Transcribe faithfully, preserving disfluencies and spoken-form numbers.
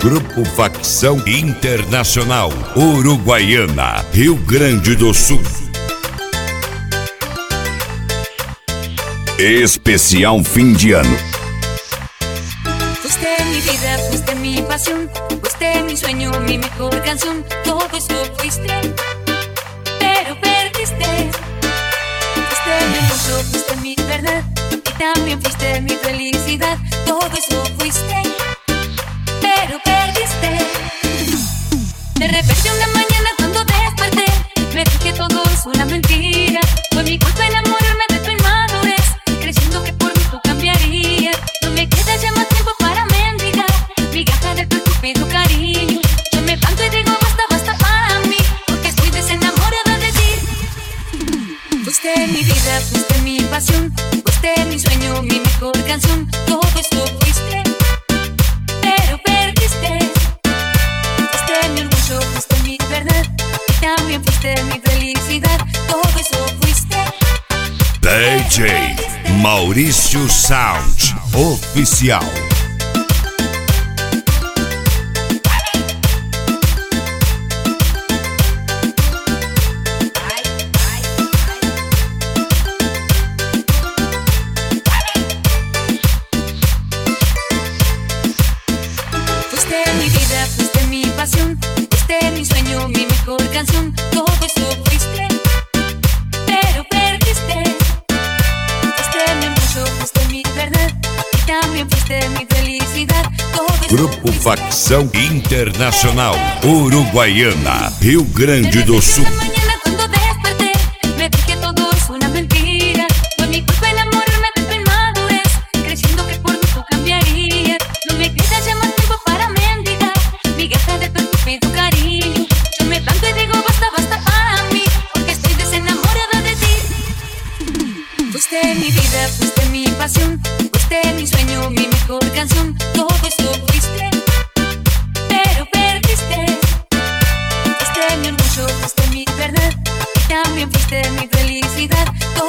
Grupo Facção Internacional, Uruguaiana, Rio Grande do Sul. Especial fim de ano. Fuiste mi vida, fuiste mi pasión, fuiste mi sueño, mi mejor canción. Todo eso fuiste, pero perdiste. Fuiste mi hermoso, fuiste mi verdad, y también fuiste mi felicidad. Todo eso fuiste, pero perdiste. De repente una mañana cuando desperté, me dije que todo es una mentira. Fue mi culpa enamorarme de tu inmadurez, creyendo que por mí tú cambiarías. No me queda ya más tiempo para mendigar migaja de tu estúpido cariño. Yo me planto y digo basta, basta para mí, porque estoy desenamorada de ti. Fuiste mi vida, fuiste mi pasión, fuiste mi sueño, mi mejor canción. Todo eso fuiste, pero perdiste. Fuiste mi orgullo, fuiste mi verdad, y también fuiste mi felicidad. Todo eso fuiste, D J Maurício Sound Oficial. fuiste mi vida, fuiste mi pasión, fuiste mi sueño, mi mejor canción. Todo eso fuiste, pero perdiste. Fuiste mi orgullo, fuiste mi verdad, y también fuiste mi felicidad. Todo eso Grupo fuiste, Facção Internacional, Uruguaiana, Rio Grande do Sul. Esta mañana cuando desperté, me dije que todo es una mentira. Fue mi culpa enamorarme de tu inmadurez, creyendo que por mí tú cambiarías. No me queda ya más tiempo para mendigar migaja de tu estúpido cariño. Yo me planto y digo basta, basta para mí, porque estoy desenamorada de ti. Fuiste mi vida, fuiste mi pasión, fuiste mi sueño, mi mejor canción. Todo eso fuiste, pero perdiste. Fuiste mi orgullo, fuiste mi verdad, y también fuiste mi felicidad.